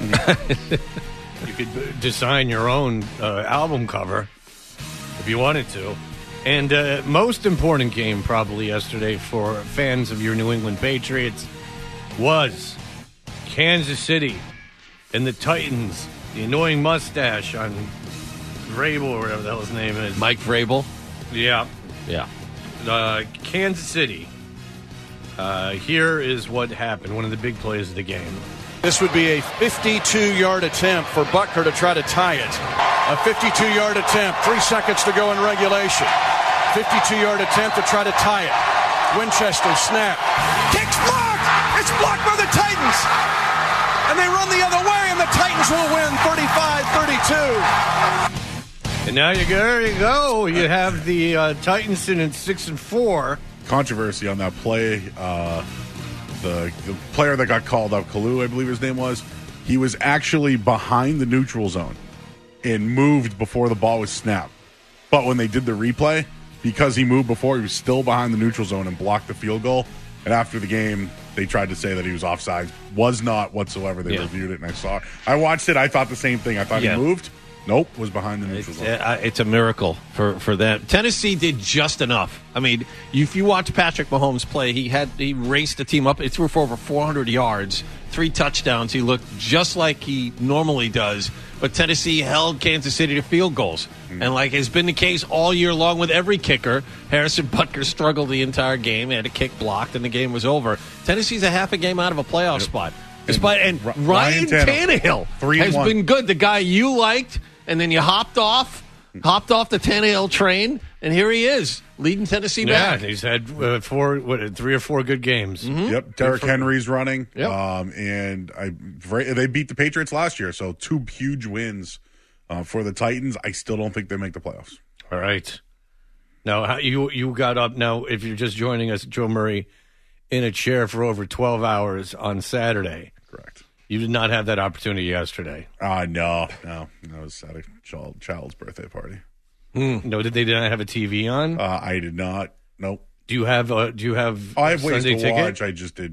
You could design your own uh, album cover if you wanted to. And uh, most important game probably yesterday for fans of your New England Patriots was Kansas City and the Titans. The annoying mustache on Vrabel or whatever the hell his name is. Mike Vrabel? Yeah. Yeah. Uh, Kansas City. Uh, here is what happened. One of the big plays of the game. This would be a fifty-two-yard attempt for Butker to try to tie it. A fifty-two-yard attempt, three seconds to go in regulation. fifty-two-yard attempt to try to tie it. Winchester snap. Kicks blocked! It's blocked by the Titans! And they run the other way, and the Titans will win thirty-five thirty-two. And now you go, there you go. You have the uh, Titans sitting at six and four. Controversy on that play. Uh, the, the player that got called up, Kalu, I believe his name was, he was actually behind the neutral zone and moved before the ball was snapped. But when they did the replay, because he moved before, he was still behind the neutral zone and blocked the field goal. And after the game, they tried to say that he was offside. Was not whatsoever. They yeah. reviewed it, and I saw it. I watched it. I thought the same thing. I thought yeah. he moved. Nope, was behind the neutral It's, zone. uh, it's a miracle for, for them. Tennessee did just enough. I mean, if you watch Patrick Mahomes play, he had he raced the team up. He threw for over four hundred yards, three touchdowns. He looked just like he normally does. But Tennessee held Kansas City to field goals. Mm-hmm. And like has been the case all year long with every kicker, Harrison Butker struggled the entire game, had a kick blocked, and the game was over. Tennessee's a half a game out of a playoff yep. spot. Despite, and R- Ryan, Ryan Tannehill, Tannehill three has one. been good. The guy you liked, and then you hopped off, hopped off the Tannehill train, and here he is, leading Tennessee yeah, back. He's had uh, four, what, three or four good games. Mm-hmm. Yep, Derrick Henry's running. Yep. Um, and I they beat the Patriots last year, so two huge wins uh, for the Titans. I still don't think they make the playoffs. All right. Now, how, you you got up now, if you're just joining us, Joe Murray, in a chair for over twelve hours on Saturday. Correct. You did not have that opportunity yesterday. Uh, no, no. I was at a child, child's birthday party. Mm. No, did they not have a T V on? Uh, I did not. Nope. Do you have? Uh, do you have? I have ways Sunday to ticket? watch. I just didn't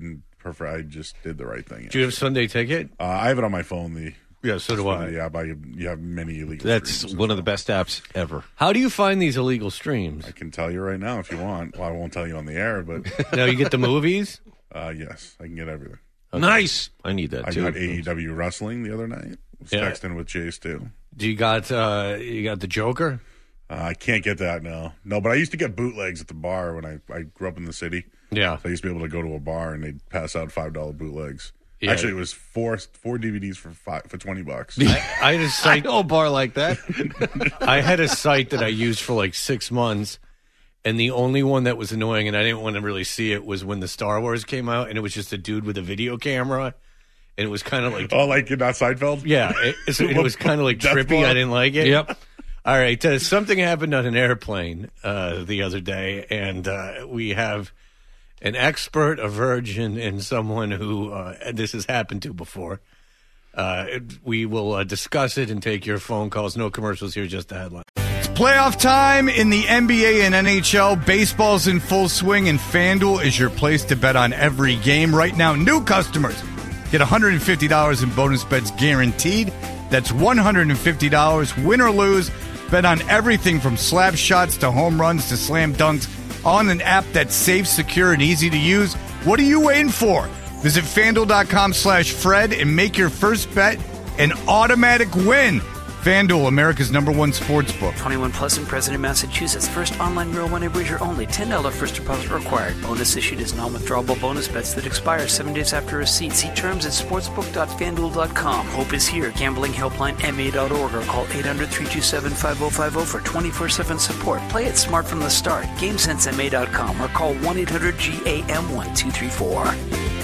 prefer. I just did the right thing. Do you have Sunday Ticket? Uh, I have it on my phone. The yeah, so do I. Yeah, but you have many illegal. That's one of the best apps ever. How do you find these illegal streams? I can tell you right now if you want. Well, I won't tell you on the air, but now you get the movies. Uh, yes, I can get everything. Okay. Nice. I need that I too. got A E W wrestling the other night. I was Yeah. texting with Chase too. Do you got uh, you got the Joker? Uh, I can't get that now. No, but I used to get bootlegs at the bar when I, I grew up in the city. Yeah. So I used to be able to go to a bar and they'd pass out five dollar bootlegs. Yeah. Actually, it was four four D V Ds for five, for twenty bucks. I, I had a site. I know a bar like that. I had a site that I used for like six months, and the only one that was annoying, and I didn't want to really see it, was when the Star Wars came out, and it was just a dude with a video camera, and it was kind of like oh, like in that Seinfeld. Yeah, it, so it was kind of like Death trippy. Bar? I didn't like it. Yep. All right, uh, something happened on an airplane uh, the other day, and uh, we have an expert, a virgin, and someone who uh, this has happened to before. Uh, we will uh, discuss it and take your phone calls. No commercials here, just the headline. It's playoff time in the N B A and N H L. Baseball's in full swing, and FanDuel is your place to bet on every game. Right now, new customers get one hundred fifty dollars in bonus bets guaranteed. That's one hundred fifty dollars, win or lose. Bet on everything from slap shots to home runs to slam dunks on an app that's safe, secure, and easy to use. What are you waiting for? Visit FanDuel.com slash Fred and make your first bet an automatic win. FanDuel, America's number one sports book. twenty-one plus in President, Massachusetts. First online real money wager only. ten dollars first deposit required. Bonus issued is non-withdrawable bonus bets that expire seven days after receipt. See terms at sportsbook dot fan duel dot com. Hope is here. Gambling helpline M A dot org or call eight hundred, three two seven, five oh five oh for twenty-four seven support. Play it smart from the start. game sense M A dot com or call one eight hundred G A M one two three four.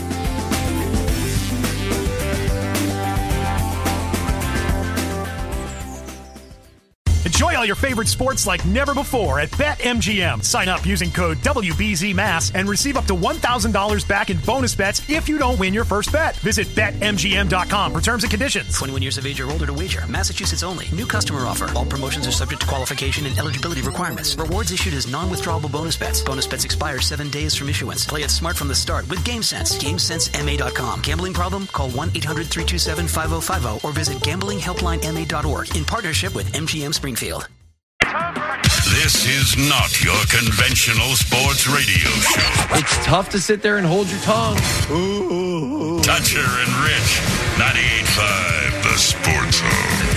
Enjoy all your favorite sports like never before at BetMGM. Sign up using code W B Z M A S and receive up to one thousand dollars back in bonus bets if you don't win your first bet. Visit Bet M G M dot com for terms and conditions. twenty-one years of age or older to wager. Massachusetts only. New customer offer. All promotions are subject to qualification and eligibility requirements. Rewards issued as non-withdrawable bonus bets. Bonus bets expire seven days from issuance. Play it smart from the start with GameSense. game sense M A dot com. Gambling problem? Call one eight hundred, three two seven, five oh five oh or visit gambling helpline M A dot org in partnership with M G M Springfield. This is not your conventional sports radio show. It's tough to sit there and hold your tongue. Ooh. Toucher and Rich, ninety-eight point five, The Sports Zone.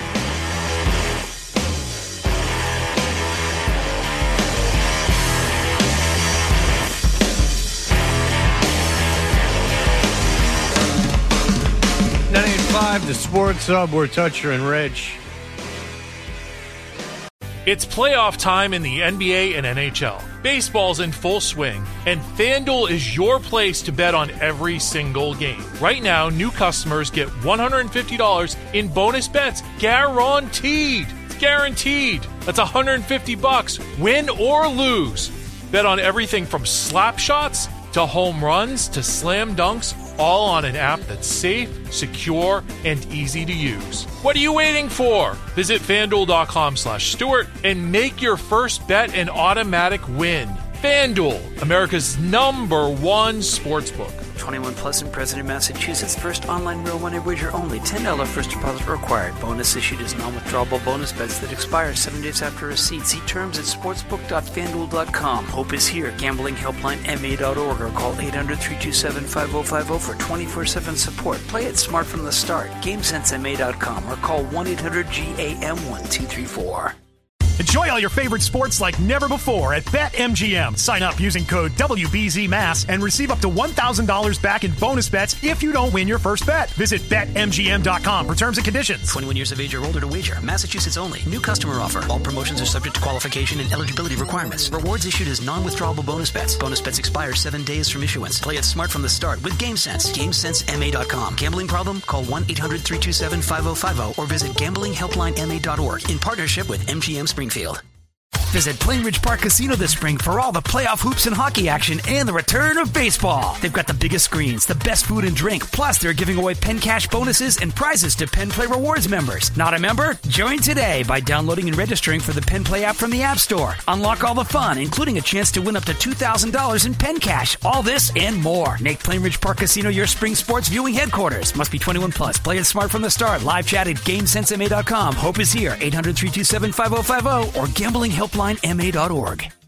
ninety-eight point five, The Sports Hub. We're Toucher and Rich. It's playoff time in the N B A and N H L. Baseball's in full swing, and FanDuel is your place to bet on every single game. Right now, new customers get one hundred fifty dollars in bonus bets guaranteed. It's guaranteed. That's one hundred fifty bucks, win or lose. Bet on everything from slap shots to home runs to slam dunks, all on an app that's safe, secure, and easy to use. What are you waiting for? Visit FanDuel.com slash Stewart and make your first bet an automatic win. FanDuel, America's number one sportsbook. twenty-one plus in President, Massachusetts. First online real money wager only. ten dollars first deposit required. Bonus issued is non-withdrawable bonus bets that expire seven days after receipt. See terms at sportsbook dot fan duel dot com. Hope is here. Gambling helpline M A dot org or call eight hundred, three two seven, five oh five oh for twenty-four seven support. Play it smart from the start. game sense M A dot com or call one eight hundred G A M one two three four. Enjoy all your favorite sports like never before at BetMGM. Sign up using code W B Z M A S and receive up to one thousand dollars back in bonus bets if you don't win your first bet. Visit Bet M G M dot com for terms and conditions. twenty-one years of age or older to wager. Massachusetts only. New customer offer. All promotions are subject to qualification and eligibility requirements. Rewards issued as non-withdrawable bonus bets. Bonus bets expire seven days from issuance. Play it smart from the start with GameSense. game sense M A dot com. Gambling problem? Call one eight hundred, three two seven, five oh five oh or visit gambling helpline M A dot org in partnership with M G M Springfield. Visit Plainridge Park Casino this spring for all the playoff hoops and hockey action and the return of baseball. They've got the biggest screens, the best food and drink, plus they're giving away Penn Cash bonuses and prizes to Penn Play Rewards members. Not a member? Join today by downloading and registering for the Penn Play app from the App Store. Unlock all the fun, including a chance to win up to two thousand dollars in Penn Cash. All this and more. Make Plainridge Park Casino your spring sports viewing headquarters. Must be twenty-one plus. Play it smart from the start. Live chat at GameSense M A dot com. Hope is here. eight hundred, three two seven, five oh five oh or gambling helpline M A dot org.